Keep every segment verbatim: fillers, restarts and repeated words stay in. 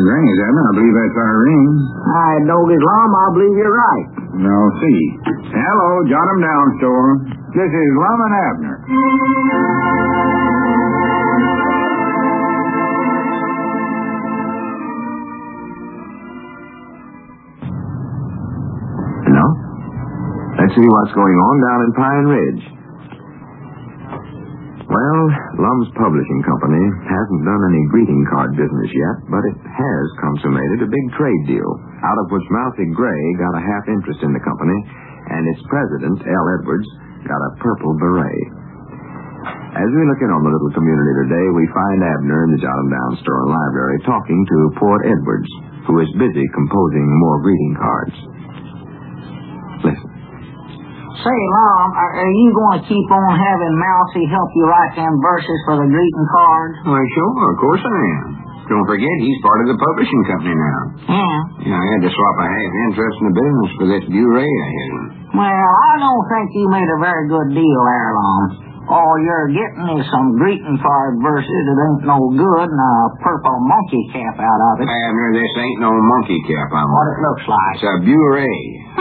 Granny's, Abner. I believe that's our ring. I don't get long. I believe you're right. Now, see. Hello, jot 'em down, store. This is Lum and Abner. No? Let's see what's going on down in Pine Ridge. Well, Lum's Publishing Company hasn't done any greeting card business yet, but it has consummated a big trade deal, out of which Mousy Gray got a half interest in the company, and its president, L. Edwards, got a purple beret. As we look in on the little community today, we find Abner in the Jot 'em Down store and library talking to Port Edwards, who is busy composing more greeting cards. Listen. Say, Lum, are, are you going to keep on having Mousy help you write them verses for the greeting cards? Why, sure, of course I am. Don't forget, he's part of the publishing company now. Yeah. You know, I had to swap a half interest in the business for this Bure I had. Well, I don't think you made a very good deal there, Lum. All you're getting is some greeting card verses that ain't no good and a purple monkey cap out of it. Abner, this ain't no monkey cap I'm What wearing. it looks like. It's a Bure.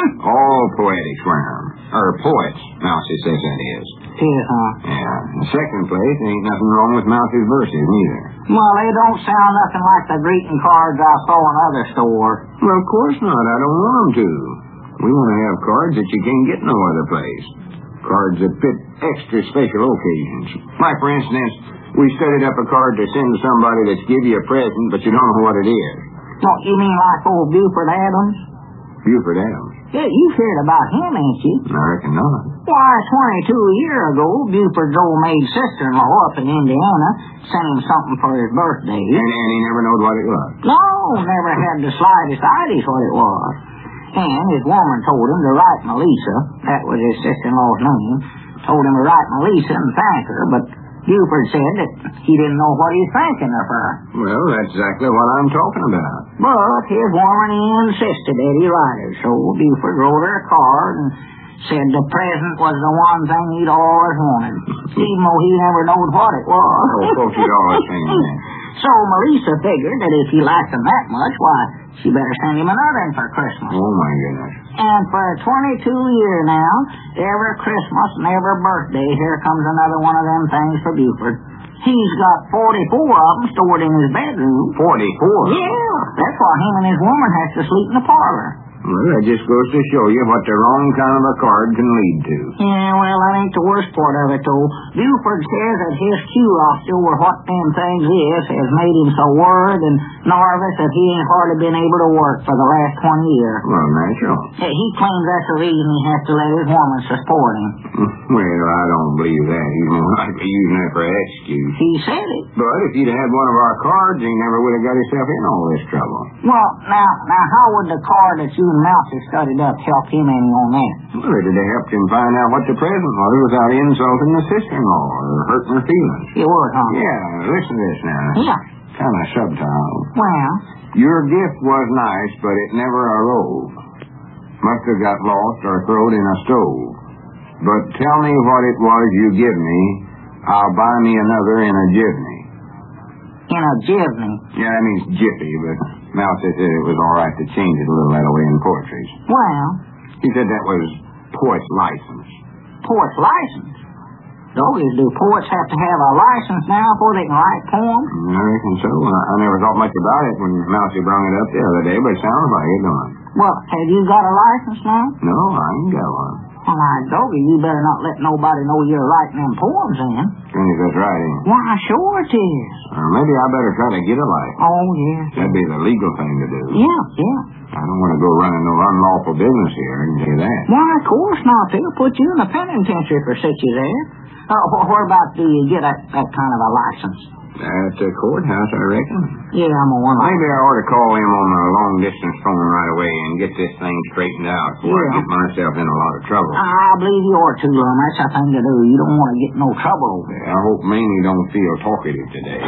All poetics wear 'em. Or poets, Mousy says that is. Is, huh? Yeah. In the second place, there ain't nothing wrong with Mousy's verses, neither. Well, they don't sound nothing like the greeting cards I saw in other stores. Well, of course not. I don't want 'em to. We want to have cards that you can't get no other place. Cards that fit extra special occasions. Like, for instance, we studied up a card to send to somebody that's give you a present, but you don't know what it is. What, you mean like old Buford Adams? Buford Adams. Yeah, you've heard about him, ain't you? I reckon not. Why, twenty-two years ago, Buford's old maid sister-in-law up in Indiana sent him something for his birthday. And, and he never knowed what it was. No, never had the slightest idea what it was. And his woman told him to write Melissa, that was his sister-in-law's name, told him to write Melissa and thank her, but Buford said that he didn't know what he was thanking her for. Well, that's exactly what I'm talking about. But his woman insisted that he write her, so Buford wrote her a card and said the present was the one thing he'd always wanted, even though he never knowed what it was. Oh, folks, you'd always saying that. So Melissa figured that if he liked him that much, why, she better send him another one for Christmas. Oh, my goodness. And for twenty-two years now, every Christmas and every birthday, here comes another one of them things for Buford. He's got forty-four of them stored in his bedroom. forty-four? Yeah, that's why him and his woman has to sleep in the parlor. Well, that just goes to show you what the wrong kind of a card can lead to. Yeah, well, that ain't the worst part of it, though. Buford says that his curiosity over what them things is has made him so worried and nervous that he ain't hardly been able to work for the last twenty years. Well, natural. Yeah, he claims that's the reason he has to let his woman support him. Well, I don't believe that. He's more likely using that for an excuse. He said it. But if he'd had one of our cards, he never would have got himself in all this trouble. Well, now, now, how would the card that you and Mousy studied up help him any on that? Well, it'd have helped him find out what the present was without insulting the sister-in-law or hurting her feelings. It would, huh? Yeah, listen to this now. Yeah. Kind of subtitle. Well? Your gift was nice, but it never arose. Must have got lost or thrown in a stove. But tell me what it was you give me. I'll buy me another in a jivney. In a jivney? Yeah, that means jiffy, but Mousy said it was all right to change it a little that way in poetry. Well? He said that was poet's license. Poet's license? Doggies, do poets have to have a license now before they can write poems? I reckon so. I, I never thought much about it when Mousy brung it up the other day, but it sounds like it, don't it? Well, have you got a license now? No, I ain't got one. Well, now, Doggie, you better not let nobody know you're writing them poems in. Think that's right, ain't it? Why, sure it is. Or maybe I better try to get a license. Oh, yes. That'd be the legal thing to do. Yeah, yeah. I don't want to go running no unlawful business here, I can tell you that. Why, of course not. They'll put you in the penitentiary for such as that. Uh, where about do you get that, that kind of a license? At the courthouse, I reckon. Yeah, I'm a one. Maybe I ought to call him on the long-distance phone right away and get this thing straightened out before Yeah. I get myself in a lot of trouble. I believe you ought to, Lum. That's the thing to do. You don't want to get no trouble over it. I hope Mamie don't feel talkative today.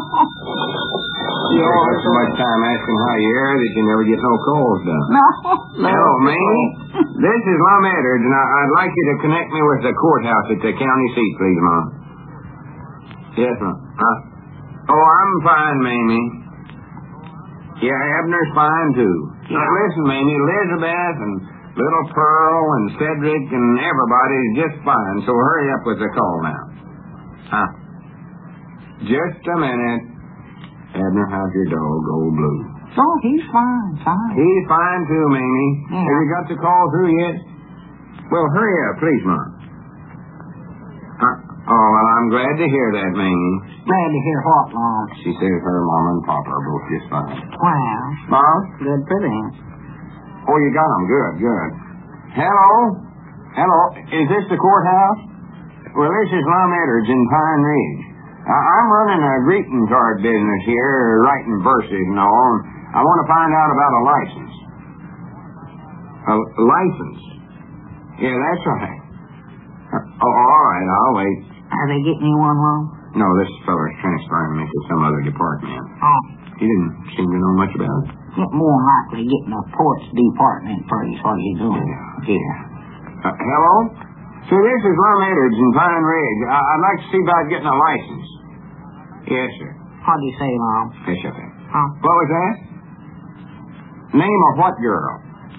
You spend so much time asking how you are that you never get no calls done. No. no. Hello, Mamie. This is Lum Edwards, and I, I'd like you to connect me with the courthouse at the county seat, please, Mom. Yes, ma'am. Huh? Oh, I'm fine, Mamie. Yeah, Abner's fine, too. Yeah. Now, listen, Mamie, Elizabeth and little Pearl and Cedric and everybody's just fine, so hurry up with the call now. Huh? Just a minute. Abner, how's your dog, Old Blue? Oh, he's fine, fine. He's fine, too, Mamie. Yeah. Have you got the call through yet? Well, hurry up, please, Mom. Huh? Oh, well, I'm glad to hear that, Mamie. Glad to hear what, Mom? She says her mom and papa are both just fine. Well, Mom? good for them. Oh, you got them. Good, good. Hello? Hello? Is this the courthouse? Well, this is Lum Edwards in Pine Ridge. I- I'm running a greeting card business here, writing verses and all, and I want to find out about a license. A license? Yeah, that's right. Uh, oh, all right, I'll wait. Are they getting you one, Mom? No, this feller's transferring me to some other department. Oh, He didn't seem to know much about it. get more than likely getting a ports department first. What are you doing? Yeah. Uh, hello? So this is Lum Edwards in Pine Ridge. I- I'd like to see about getting a license. Yes, sir. What do you say, Mom? Yes, sir. Huh? What was that? Name of what girl?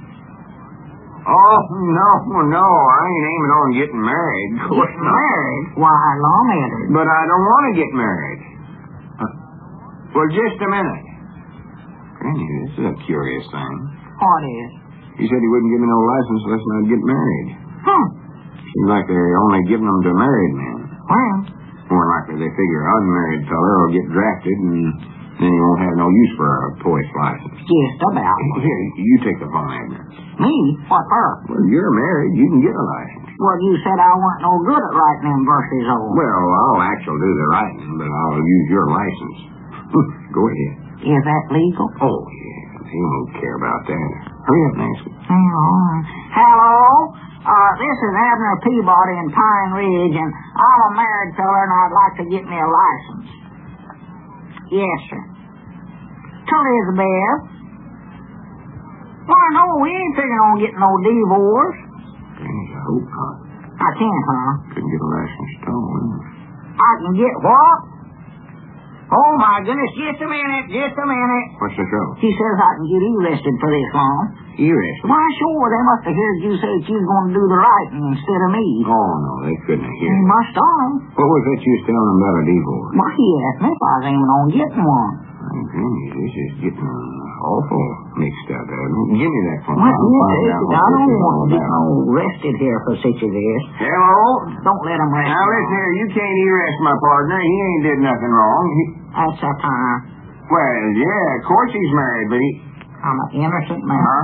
Oh, no, no. I ain't aiming on getting married. Of course Getting not. married? Why, Lum Edwards. But I don't want to get married. Uh, well, just a minute. Granny, this is a curious thing. What is? He said he wouldn't give me no license unless I'd get married. Hmm. Seems like they're only giving them to married men. Well, More likely they figure an unmarried feller will get drafted and then he won't have no use for a poet's license. just about. Here, you take the phone, Abner. Me? What for? Well, you're married. You can get a license. Well, you said I wasn't no good at writing them verses over. Well, I'll actually do the writing, but I'll use your license. Go ahead. Is that legal? Oh, yeah. He won't care about that. Hurry up, Nancy. Oh. Hello? Uh, this is Abner Peabody in Pine Ridge, and I'm a married feller, and I'd like to get me a license. Yes, sir. To Elizabeth. Why, no, we ain't figuring on getting no divorce. Granny, I hope not. I can't, huh? Couldn't get a license at all. I can get what? Oh, my goodness, just a minute, just a minute. What's the trouble? She says I can get arrested for this long. Arrested? Why, sure, they must have heard you say that you was going to do the writing instead of me. Oh, no, they couldn't have They heard. must have. What was that you was telling them about a divorce? Why, he asked me if I was aiming on getting one. Oh, Granny, this is getting awful mixed up, Abner. Give me that phone. Well, I'll yeah, find out what I this don't is want all to get about. no arrested here for such as this. Hello? Don't let him arrest Now, me. listen here. You can't arrest my partner. He ain't did nothing wrong. He, That's a time. well, yeah, of course he's married, but he... I'm an innocent man. Huh?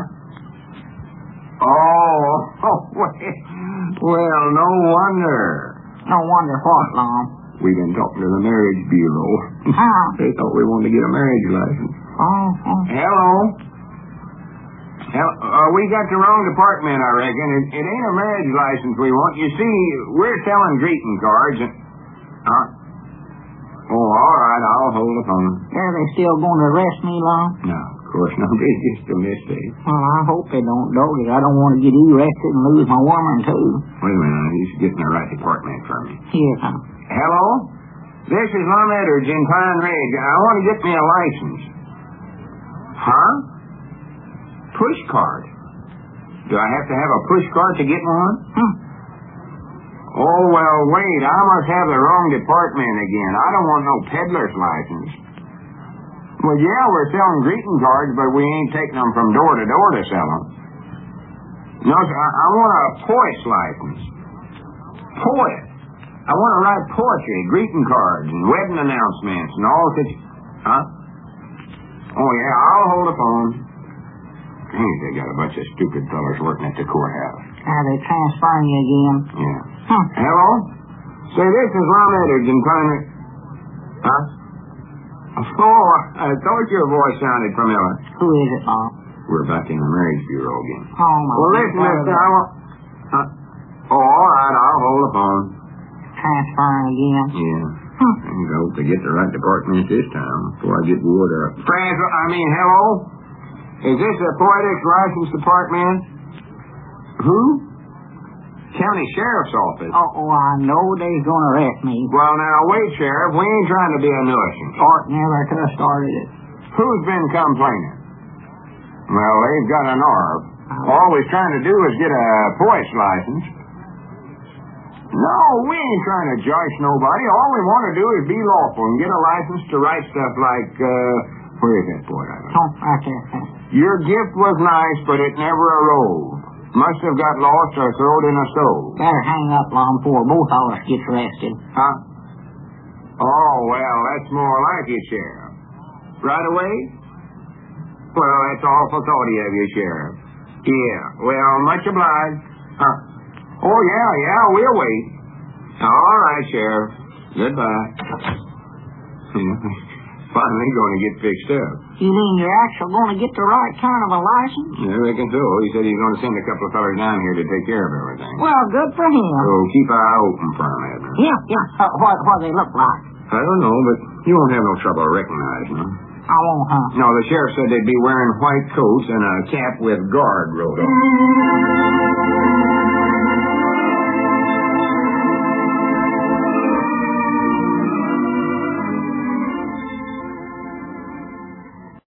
Oh, oh, well, well, no wonder. No wonder what, Lom. We've been talking to the marriage bureau. Huh? They thought we wanted to get a marriage license. Oh, oh. Hello? Hell, uh, we got the wrong department, I reckon. It, it ain't a marriage license we want. You see, we're selling greeting cards. And, huh? Oh, all right, I'll hold the phone. Are they still going to arrest me, Lom? No, of course not. It's just a mistake. Well, I hope they don't, Doggy. I don't want to get arrested and lose my woman, too. Wait a minute. He's getting the right department for me. Yes, huh? Hello? This is Lum Edwards in Pine Ridge. I want to get me a license. Huh? Push card. Do I have to have a push card to get one? Hmm. Oh, well, wait. I must have the wrong department again. I don't want no peddler's license. Well, yeah, we're selling greeting cards, but we ain't taking them from door to door to sell them. No, sir, I, I want a poet's license. Poet. I want to write poetry, greeting cards, and wedding announcements, and all such... Huh? Oh, yeah, I'll hold the phone. Hey, they got a bunch of stupid fellas working at the courthouse. Are they transferring you again? Yeah. Hmm. Hello? Say, this is Lum Edwards in Pine Ridge. Huh? Oh, I thought your voice sounded familiar. Who is it, Bob? We're back in the marriage bureau again. Oh, my Well, God. listen, mister, I want... Huh? Oh, all right, I'll hold the phone. Transferring again? Yeah. Hmm. I hope to get the right department this time before I get word up. Franz, I mean, hello? Is this the Poetics License Department? Who? County Sheriff's Office. Oh, oh, I know they's going to arrest me. Well, now, wait, Sheriff. We ain't trying to be a nuisance. Art never could have started it. Who's been complaining? Well, they've got a nerve. All we're trying to do is get a voice license. No, we ain't trying to josh nobody. All we want to do is be lawful and get a license to write stuff like, uh, where is that boy? I don't know. Oh, right there. Your gift was nice, but it never arose. Must have got lost or thrown in a stove. Better hang up long before both of us gets arrested. Huh? Oh, well, that's more like it, Sheriff. Right away? Well, that's awful thoughty of you, Sheriff. Yeah, well, much obliged. Huh? Oh, yeah, yeah, we'll wait. All right, Sheriff. Goodbye. Finally going to get fixed up. You mean you're actually going to get the right kind of a license? I reckon so. He said he's going to send a couple of fellas down here to take care of everything. Well, good for him. So keep an eye open for him, Abner. Yeah, yeah. Uh, what, what they look like? I don't know, but you won't have no trouble recognizing them. I won't, huh? No, the sheriff said they'd be wearing white coats and a cap with guard wrote on it.